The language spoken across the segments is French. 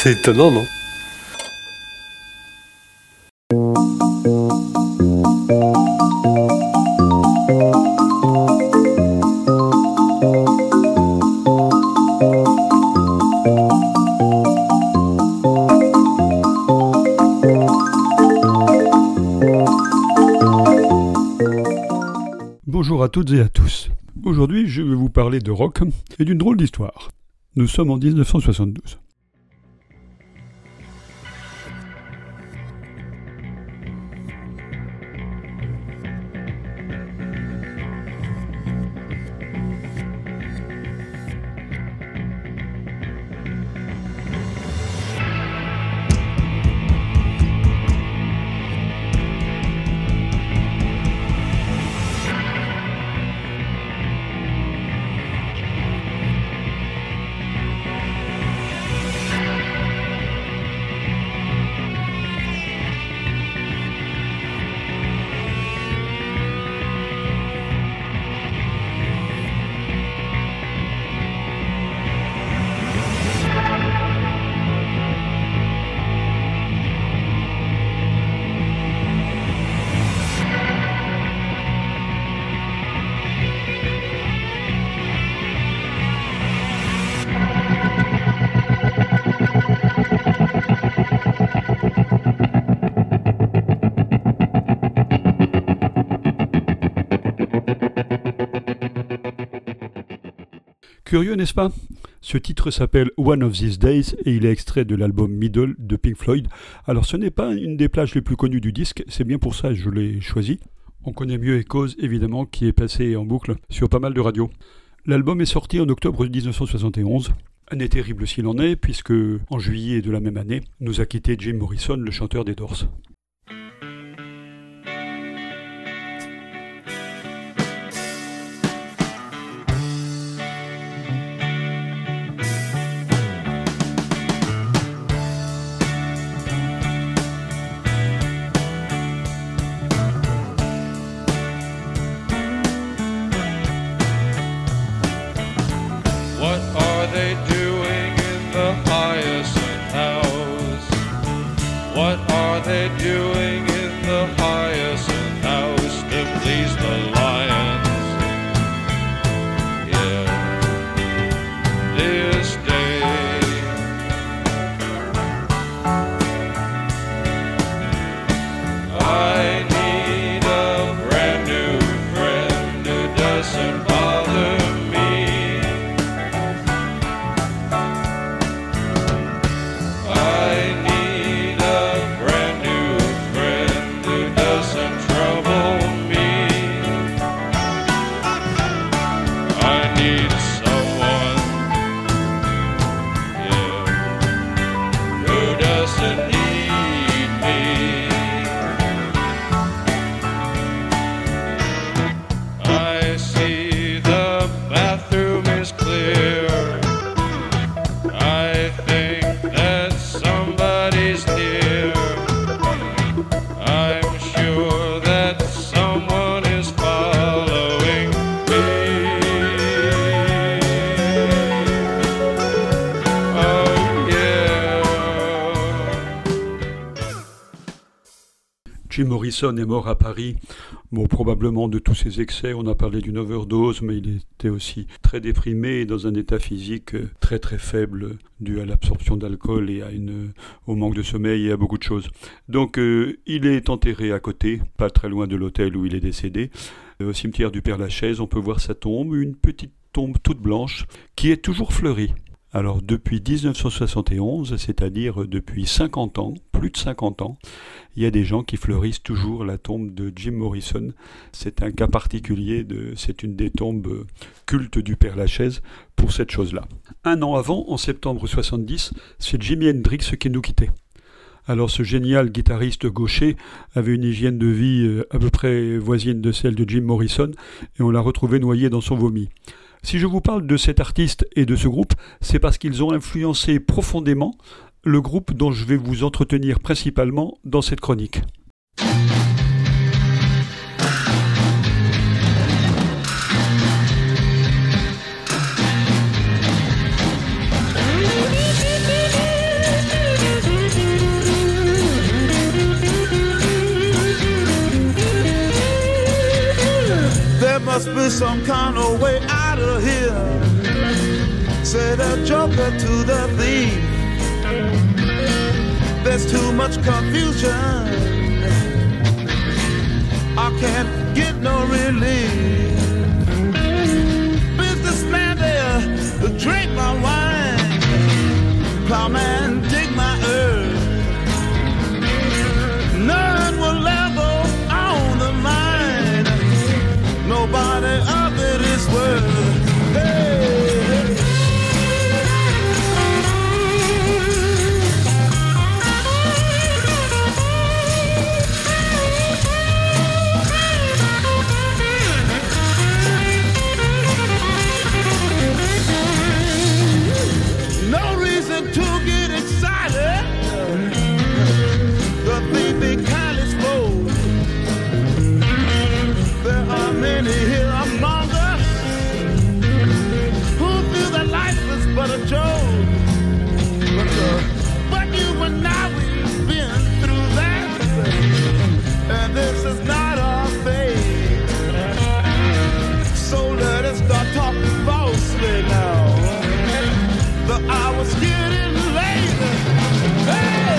C'est étonnant, non ? Bonjour à toutes et à tous. Aujourd'hui, je vais vous parler de rock et d'une drôle d'histoire. Nous sommes en 1972. Curieux, n'est-ce pas ? Ce titre s'appelle One of These Days et il est extrait de l'album Middle de Pink Floyd. Alors ce n'est pas une des plages les plus connues du disque, c'est bien pour ça que je l'ai choisi. On connaît mieux Echoes, évidemment, qui est passé en boucle sur pas mal de radios. L'album est sorti en octobre 1971. Année terrible s'il en est, puisque en juillet de la même année, nous a quitté Jim Morrison, le chanteur des Doors. What are they doing in the Hyacinth House to please the lions? Yeah, this day I need a brand new friend who doesn't bother me. I need Jim Morrison est mort à Paris, probablement de tous ses excès. On a parlé d'une overdose, mais il était aussi très déprimé et dans un état physique très très faible dû à l'absorption d'alcool et au manque de sommeil et à beaucoup de choses. Donc il est enterré à côté, pas très loin de l'hôtel où il est décédé. Au cimetière du Père-Lachaise, on peut voir sa tombe, une petite tombe toute blanche qui est toujours fleurie. Alors depuis 1971, c'est-à-dire depuis 50 ans, plus de 50 ans, il y a des gens qui fleurissent toujours la tombe de Jim Morrison. C'est un cas particulier, c'est une des tombes cultes du Père-Lachaise pour cette chose-là. Un an avant, en septembre 70, c'est Jimi Hendrix qui nous quittait. Alors ce génial guitariste gaucher avait une hygiène de vie à peu près voisine de celle de Jim Morrison et on l'a retrouvé noyé dans son vomi. Si je vous parle de cet artiste et de ce groupe, c'est parce qu'ils ont influencé profondément le groupe dont je vais vous entretenir principalement dans cette chronique. be some kind of way out of here, said the joker to the thief. There's too much confusion, I can't get no relief. Businessman there to drink my wine, plowman dig my earth. None will level on the line, nobody of it is worth. Hey. But a joke, but you and I, we've been through that, and this is not our fate. So let us start talking falsely now. The hour's getting late. Hey!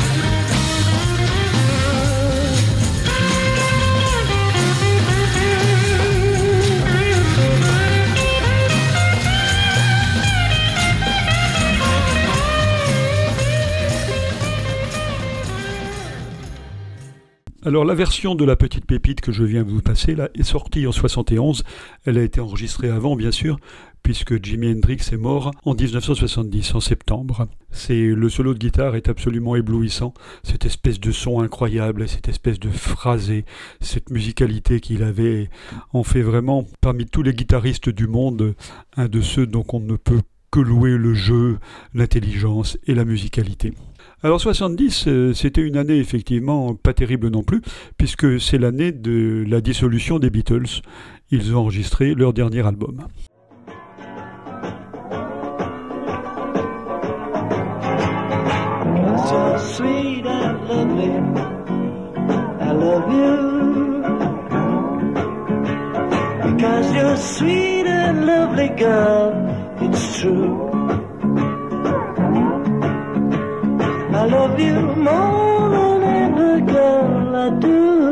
Alors la version de la petite pépite que je viens de vous passer là est sortie en 71. Elle a été enregistrée avant bien sûr, puisque Jimi Hendrix est mort en 1970, en septembre. Le solo de guitare est absolument éblouissant, cette espèce de son incroyable, cette espèce de phrasé, cette musicalité qu'il avait en fait vraiment, parmi tous les guitaristes du monde, un de ceux dont on ne peut que louer le jeu, l'intelligence et la musicalité. Alors 70, c'était une année effectivement pas terrible non plus, puisque c'est l'année de la dissolution des Beatles. Ils ont enregistré leur dernier album. So sweet and lovely, I love you, because you're sweet and lovely, girl, it's true. I love you more than any girl I do.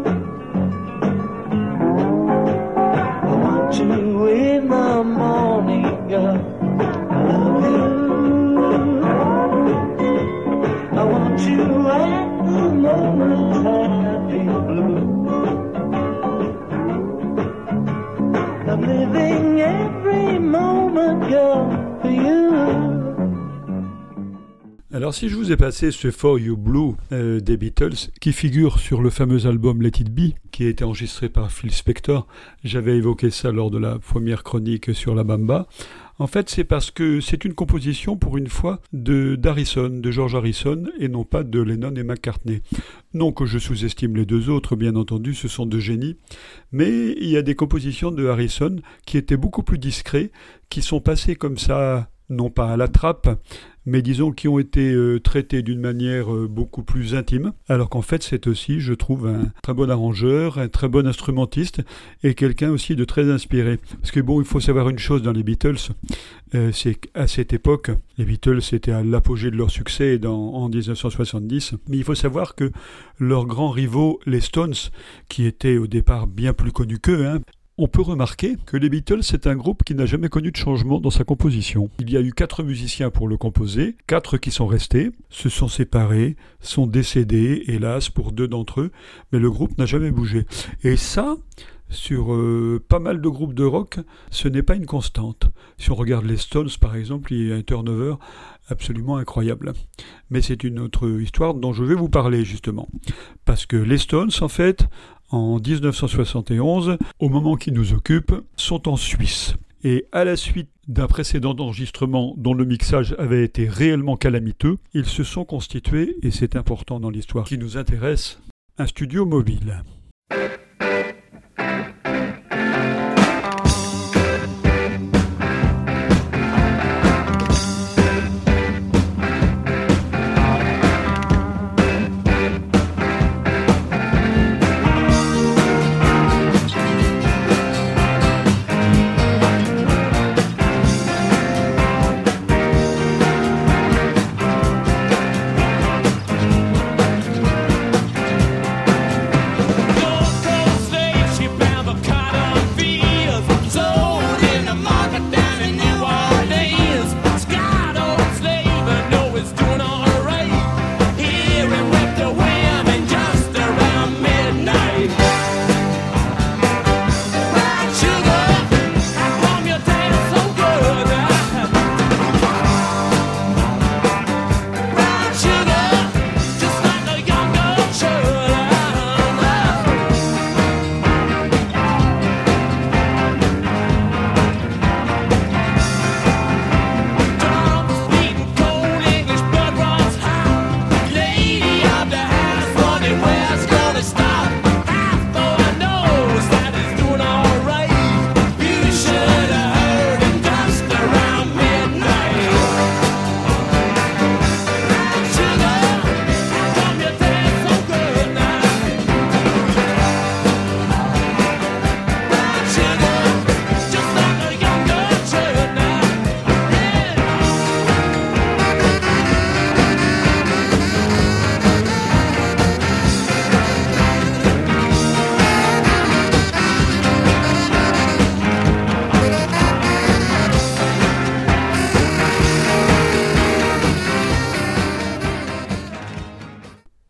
I want you in the morning, girl, I love you. I want you at the moment I feel blue. I'm living every moment, girl, for you. Alors si je vous ai passé ce For You Blue des Beatles, qui figure sur le fameux album Let It Be, qui a été enregistré par Phil Spector, j'avais évoqué ça lors de la première chronique sur la Bamba. En fait, c'est parce que c'est une composition, pour une fois, de George Harrison, et non pas de Lennon et McCartney. Non que je sous-estime les deux autres, bien entendu, ce sont deux génies, mais il y a des compositions de Harrison qui étaient beaucoup plus discrets, qui sont passées comme ça, non pas à la trappe, mais disons qui ont été traités d'une manière beaucoup plus intime, alors qu'en fait c'est aussi, je trouve, un très bon arrangeur, un très bon instrumentiste, et quelqu'un aussi de très inspiré. Parce que bon, il faut savoir une chose dans les Beatles, c'est qu'à cette époque, les Beatles étaient à l'apogée de leur succès en 1970, mais il faut savoir que leurs grands rivaux, les Stones, qui étaient au départ bien plus connus qu'eux, on peut remarquer que les Beatles, c'est un groupe qui n'a jamais connu de changement dans sa composition. Il y a eu 4 musiciens pour le composer, 4 qui sont restés, se sont séparés, sont décédés, hélas, pour 2 d'entre eux, mais le groupe n'a jamais bougé. Et ça, sur pas mal de groupes de rock, ce n'est pas une constante. Si on regarde les Stones, par exemple, il y a un turnover absolument incroyable. Mais c'est une autre histoire dont je vais vous parler, justement. Parce que les Stones, en fait, en 1971, au moment qui nous occupe, sont en Suisse. Et à la suite d'un précédent enregistrement dont le mixage avait été réellement calamiteux, ils se sont constitués, et c'est important dans l'histoire qui nous intéresse, un studio mobile.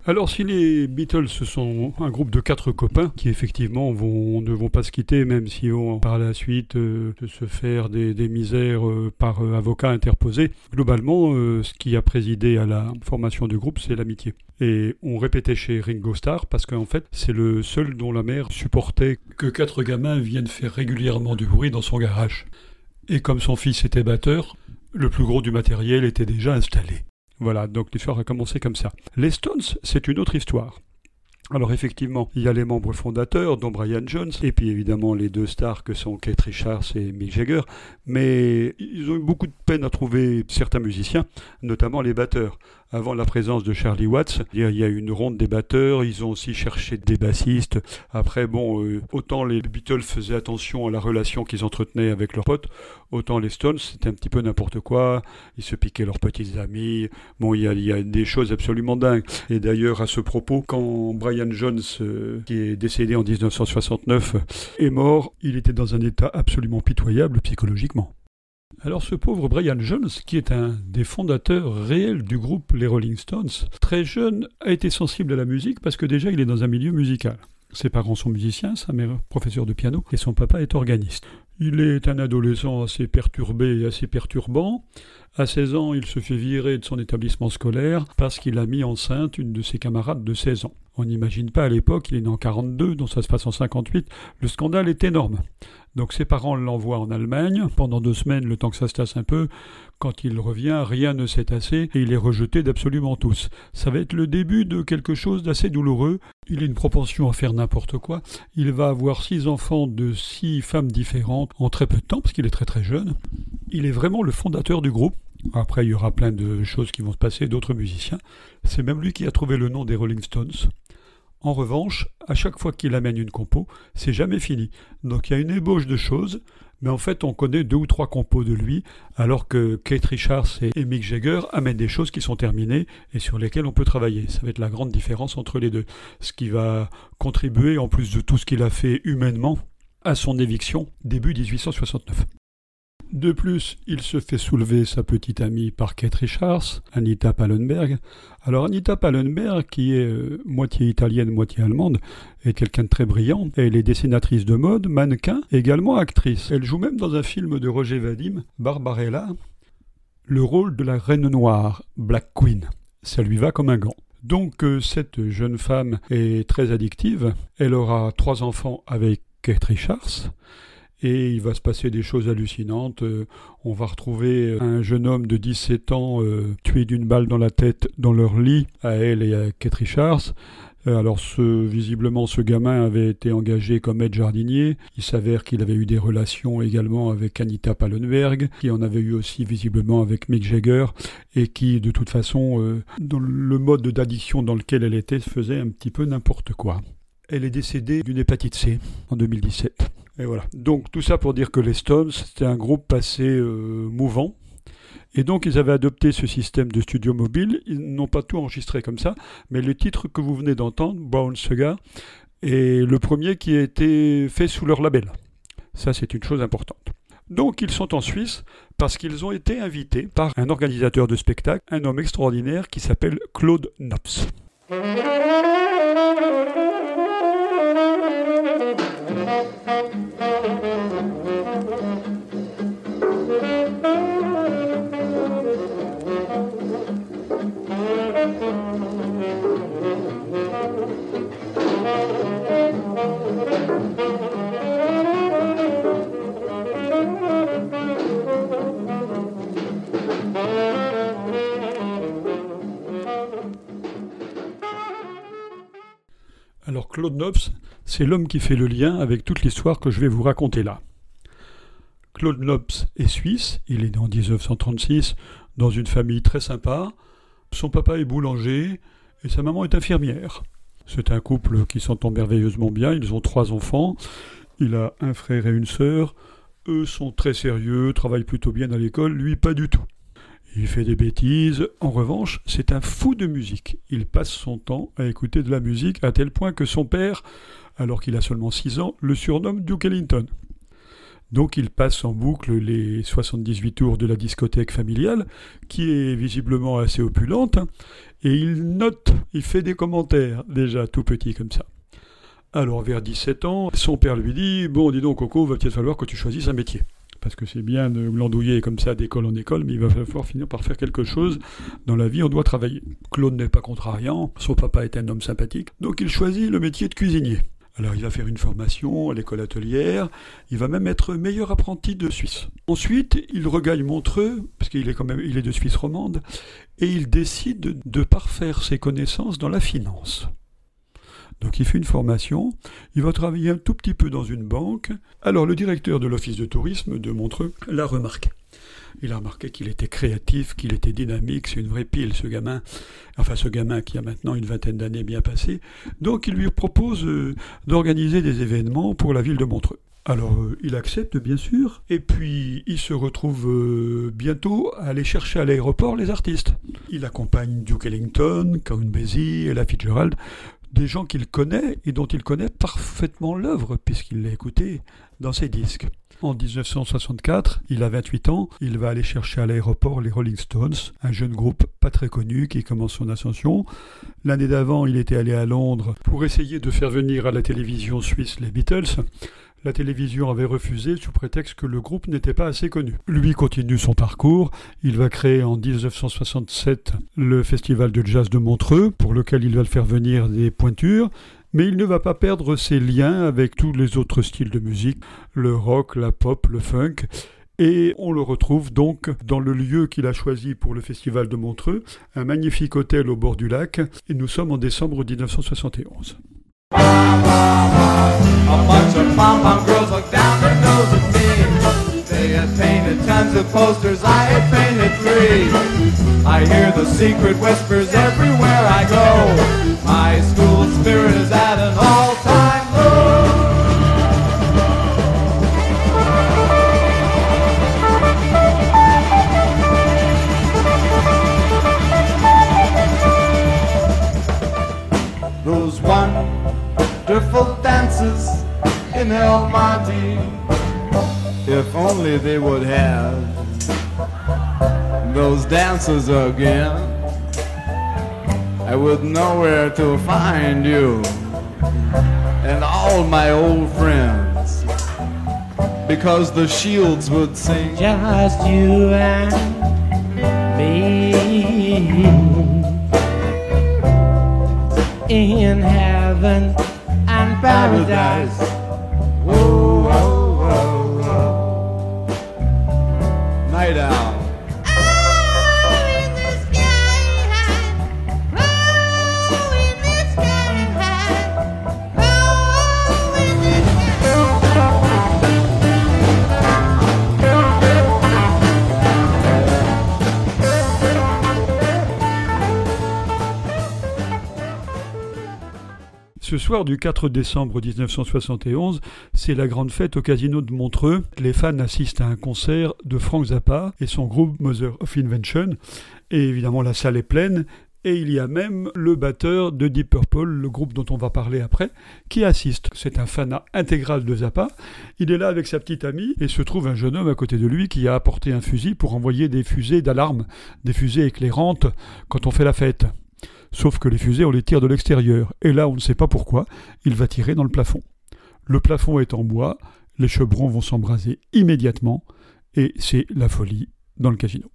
Alors si les Beatles ce sont un groupe de 4 copains qui effectivement ne vont pas se quitter même si vont par la suite se faire des misères par avocat interposé, globalement ce qui a présidé à la formation du groupe c'est l'amitié. Et on répétait chez Ringo Starr parce qu'en fait c'est le seul dont la mère supportait que 4 gamins viennent faire régulièrement du bruit dans son garage. Et comme son fils était batteur, le plus gros du matériel était déjà installé. Voilà, donc l'histoire a commencé comme ça. Les Stones, c'est une autre histoire. Alors effectivement, il y a les membres fondateurs, dont Brian Jones, et puis évidemment les 2 stars que sont Keith Richards et Mick Jagger, mais ils ont eu beaucoup de peine à trouver certains musiciens, notamment les batteurs. Avant la présence de Charlie Watts, il y a eu une ronde des batteurs, ils ont aussi cherché des bassistes. Après, autant les Beatles faisaient attention à la relation qu'ils entretenaient avec leurs potes, autant les Stones, c'était un petit peu n'importe quoi, ils se piquaient leurs petits amis. Bon, il y a des choses absolument dingues. Et d'ailleurs, à ce propos, quand Brian Jones, qui est décédé en 1969, est mort, il était dans un état absolument pitoyable psychologiquement. Alors ce pauvre Brian Jones, qui est un des fondateurs réels du groupe les Rolling Stones, très jeune, a été sensible à la musique parce que déjà il est dans un milieu musical. Ses parents sont musiciens, sa mère professeur de piano et son papa est organiste. Il est un adolescent assez perturbé et assez perturbant. À 16 ans, il se fait virer de son établissement scolaire parce qu'il a mis enceinte une de ses camarades de 16 ans. On n'imagine pas à l'époque, il est né en 42, donc ça se passe en 58, le scandale est énorme. Donc ses parents l'envoient en Allemagne, pendant 2 semaines, le temps que ça se tasse un peu. Quand il revient, rien ne s'est tassé et il est rejeté d'absolument tous. Ça va être le début de quelque chose d'assez douloureux. Il a une propension à faire n'importe quoi. Il va avoir 6 enfants de 6 femmes différentes en très peu de temps, parce qu'il est très très jeune. Il est vraiment le fondateur du groupe. Après, il y aura plein de choses qui vont se passer, d'autres musiciens. C'est même lui qui a trouvé le nom des Rolling Stones. En revanche, à chaque fois qu'il amène une compo, c'est jamais fini. Donc il y a une ébauche de choses, mais en fait on connaît 2 ou 3 compos de lui, alors que Keith Richards et Mick Jagger amènent des choses qui sont terminées et sur lesquelles on peut travailler. Ça va être la grande différence entre les deux. Ce qui va contribuer, en plus de tout ce qu'il a fait humainement, à son éviction début 1869. De plus, il se fait soulever sa petite amie par Keith Richards, Anita Pallenberg. Alors Anita Pallenberg, qui est moitié italienne, moitié allemande, est quelqu'un de très brillant. Elle est dessinatrice de mode, mannequin, et également actrice. Elle joue même dans un film de Roger Vadim, Barbarella, le rôle de la Reine Noire, Black Queen. Ça lui va comme un gant. Donc cette jeune femme est très addictive. Elle aura 3 enfants avec Keith Richards. Et il va se passer des choses hallucinantes. On va retrouver un jeune homme de 17 ans tué d'une balle dans la tête dans leur lit, à elle et à Keith Richards. Alors visiblement, ce gamin avait été engagé comme aide jardinier. Il s'avère qu'il avait eu des relations également avec Anita Pallenberg, qui en avait eu aussi visiblement avec Mick Jagger, et qui, de toute façon, dans le mode d'addiction dans lequel elle était, faisait un petit peu n'importe quoi. Elle est décédée d'une hépatite C en 2017. Et voilà. Donc tout ça pour dire que les Stones, c'était un groupe assez mouvant. Et donc ils avaient adopté ce système de studio mobile. Ils n'ont pas tout enregistré comme ça, mais le titre que vous venez d'entendre, Brown Sugar, est le premier qui a été fait sous leur label. Ça, c'est une chose importante. Donc ils sont en Suisse parce qu'ils ont été invités par un organisateur de spectacle, un homme extraordinaire qui s'appelle Claude Knops. Alors Claude Knops, c'est l'homme qui fait le lien avec toute l'histoire que je vais vous raconter là. Claude Knops est suisse, il est né en 1936 dans une famille très sympa. Son papa est boulanger et sa maman est infirmière. C'est un couple qui s'entend merveilleusement bien, ils ont 3 enfants, il a un frère et une sœur. Eux sont très sérieux, travaillent plutôt bien à l'école, lui pas du tout. Il fait des bêtises. En revanche, c'est un fou de musique. Il passe son temps à écouter de la musique à tel point que son père, alors qu'il a seulement 6 ans, le surnomme Duke Ellington. Donc il passe en boucle les 78 tours de la discothèque familiale, qui est visiblement assez opulente, et il note, il fait des commentaires, déjà tout petit comme ça. Alors vers 17 ans, son père lui dit « Bon, dis donc Coco, va peut-être falloir que tu choisisses un métier. » Parce que c'est bien de l'andouiller comme ça d'école en école, mais il va falloir finir par faire quelque chose. Dans la vie, on doit travailler. Claude n'est pas contrariant, son papa est un homme sympathique, donc il choisit le métier de cuisinier. Alors il va faire une formation à l'école hôtelière, il va même être meilleur apprenti de Suisse. Ensuite, il regagne Montreux, parce qu'il est de Suisse romande, et il décide de parfaire ses connaissances dans la finance. Donc il fait une formation, il va travailler un tout petit peu dans une banque. Alors le directeur de l'office de tourisme de Montreux l'a remarqué. Il a remarqué qu'il était créatif, qu'il était dynamique, c'est une vraie pile ce gamin. Enfin ce gamin qui a maintenant une vingtaine d'années bien passées. Donc il lui propose d'organiser des événements pour la ville de Montreux. Alors il accepte bien sûr, et puis il se retrouve bientôt à aller chercher à l'aéroport les artistes. Il accompagne Duke Ellington, Count Basie, Ella Fitzgerald, des gens qu'il connaît et dont il connaît parfaitement l'œuvre, puisqu'il l'a écouté dans ses disques. En 1964, il a 28 ans, il va aller chercher à l'aéroport les Rolling Stones, un jeune groupe pas très connu qui commence son ascension. L'année d'avant, il était allé à Londres pour essayer de faire venir à la télévision suisse les Beatles. La télévision avait refusé sous prétexte que le groupe n'était pas assez connu. Lui continue son parcours. Il va créer en 1967 le Festival de jazz de Montreux, pour lequel il va faire venir des pointures. Mais il ne va pas perdre ses liens avec tous les autres styles de musique, le rock, la pop, le funk. Et on le retrouve donc dans le lieu qu'il a choisi pour le Festival de Montreux, un magnifique hôtel au bord du lac. Et nous sommes en décembre 1971. A bunch of pom-pom girls looked down their nose at me. They had painted tons of posters, I had painted 3. I hear the secret whispers everywhere I go. My school spirit is at an all-time low. Those wonderful dances in El Monte, if only they would have those dances again, I would know where to find you and all my old friends, because the Shields would sing just you and me in heaven and paradise. Whoa, whoa, whoa, whoa. Night Owl. Ce soir du 4 décembre 1971, c'est la grande fête au casino de Montreux. Les fans assistent à un concert de Frank Zappa et son groupe Mother of Invention. Et évidemment, la salle est pleine. Et il y a même le batteur de Deep Purple, le groupe dont on va parler après, qui assiste. C'est un fanat intégral de Zappa. Il est là avec sa petite amie et se trouve un jeune homme à côté de lui qui a apporté un fusil pour envoyer des fusées d'alarme, des fusées éclairantes quand on fait la fête. Sauf que les fusées, on les tire de l'extérieur. Et là, on ne sait pas pourquoi, il va tirer dans le plafond. Le plafond est en bois, les chevrons vont s'embraser immédiatement, et c'est la folie dans le casino.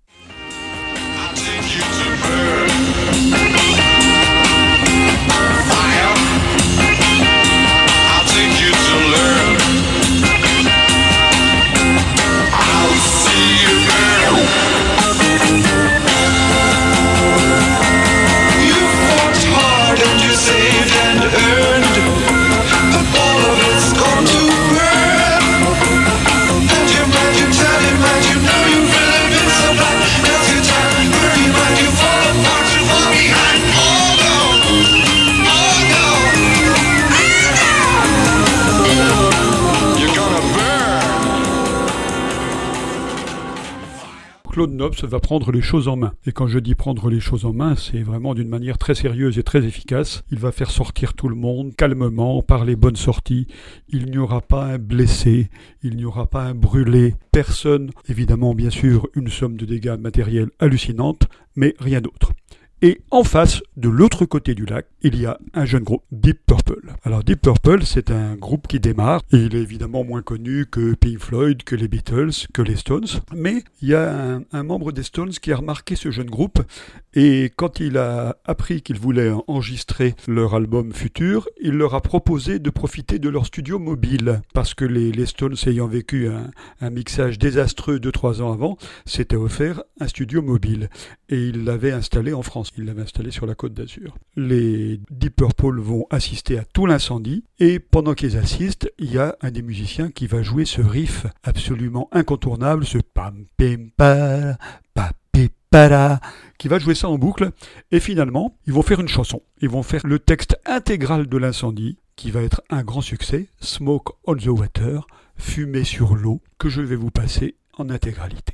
You know you've really been so bad. Every time you fall apart. Claude Nobs va prendre les choses en main. Et quand je dis prendre les choses en main, c'est vraiment d'une manière très sérieuse et très efficace. Il va faire sortir tout le monde calmement, par les bonnes sorties. Il n'y aura pas un blessé, il n'y aura pas un brûlé, personne. Évidemment, bien sûr, une somme de dégâts matériels hallucinante, mais rien d'autre. Et en face, de l'autre côté du lac, il y a un jeune groupe, Deep Purple. Alors Deep Purple, c'est un groupe qui démarre, et il est évidemment moins connu que Pink Floyd, que les Beatles, que les Stones, mais il y a un membre des Stones qui a remarqué ce jeune groupe, et quand il a appris qu'ils voulaient enregistrer leur album futur, il leur a proposé de profiter de leur studio mobile, parce que les Stones ayant vécu un mixage désastreux 2-3 ans avant, s'étaient offert un studio mobile, et il l'avait installé en France. Il l'avait installé sur la Côte d'Azur. Les Deep Purple vont assister à tout l'incendie et pendant qu'ils assistent, il y a un des musiciens qui va jouer ce riff absolument incontournable, ce pam pim pa pa pi para, qui va jouer ça en boucle et finalement, ils vont faire une chanson. Ils vont faire le texte intégral de l'incendie qui va être un grand succès, Smoke on the Water, fumée sur l'eau, que je vais vous passer en intégralité.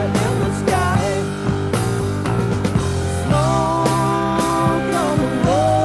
Smoke on the road.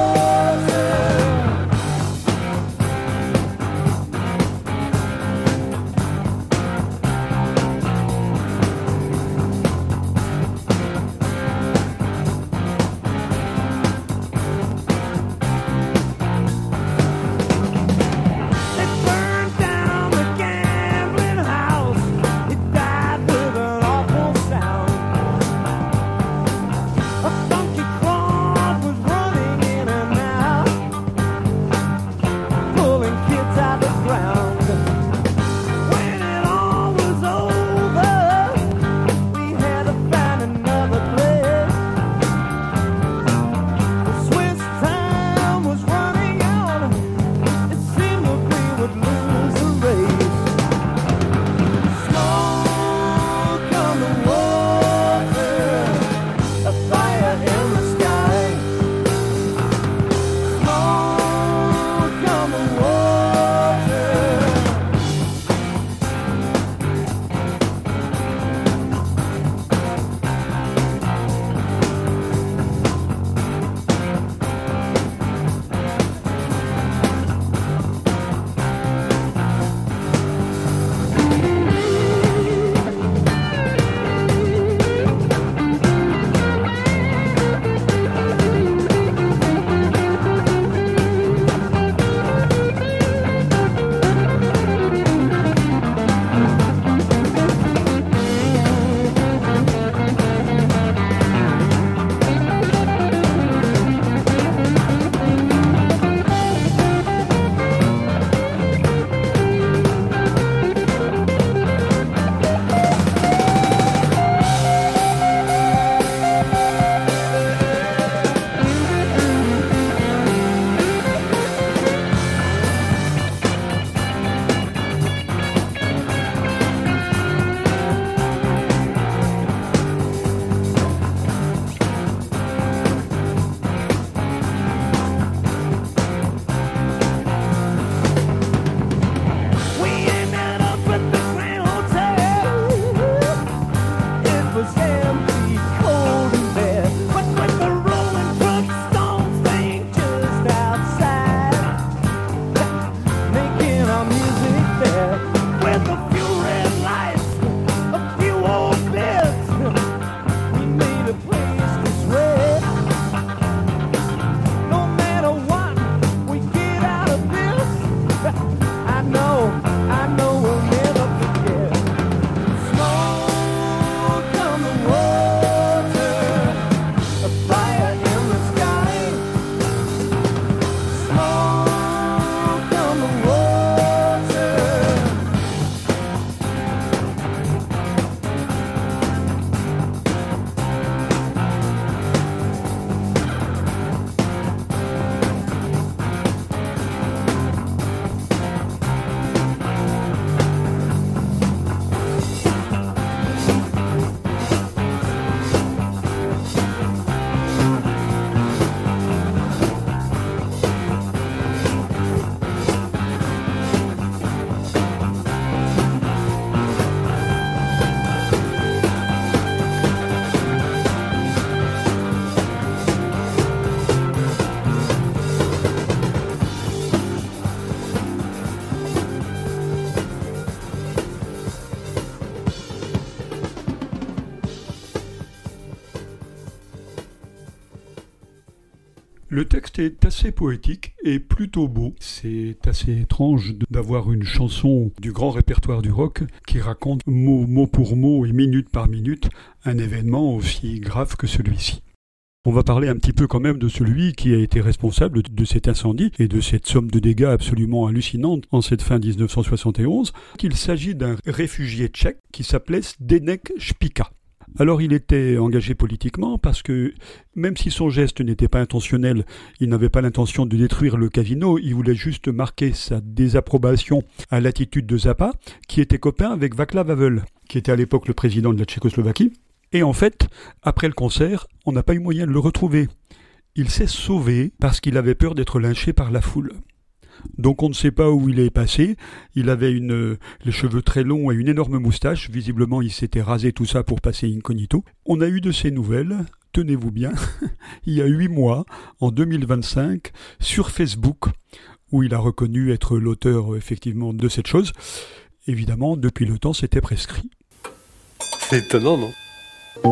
Le texte est assez poétique et plutôt beau. C'est assez étrange d'avoir une chanson du grand répertoire du rock qui raconte mot pour mot et minute par minute un événement aussi grave que celui-ci. On va parler un petit peu quand même de celui qui a été responsable de cet incendie et de cette somme de dégâts absolument hallucinante en cette fin 1971. Il s'agit d'un réfugié tchèque qui s'appelait Zdeněk Špika. Alors il était engagé politiquement parce que même si son geste n'était pas intentionnel, il n'avait pas l'intention de détruire le casino, il voulait juste marquer sa désapprobation à l'attitude de Zappa, qui était copain avec Václav Havel, qui était à l'époque le président de la Tchécoslovaquie. Et en fait, après le concert, on n'a pas eu moyen de le retrouver. Il s'est sauvé parce qu'il avait peur d'être lynché par la foule. Donc on ne sait pas où il est passé, il avait les cheveux très longs et une énorme moustache, visiblement il s'était rasé tout ça pour passer incognito. On a eu de ses nouvelles, tenez-vous bien, il y a 8 mois, en 2025, sur Facebook, où il a reconnu être l'auteur effectivement de cette chose. Évidemment, depuis le temps, c'était prescrit. C'est étonnant, non ?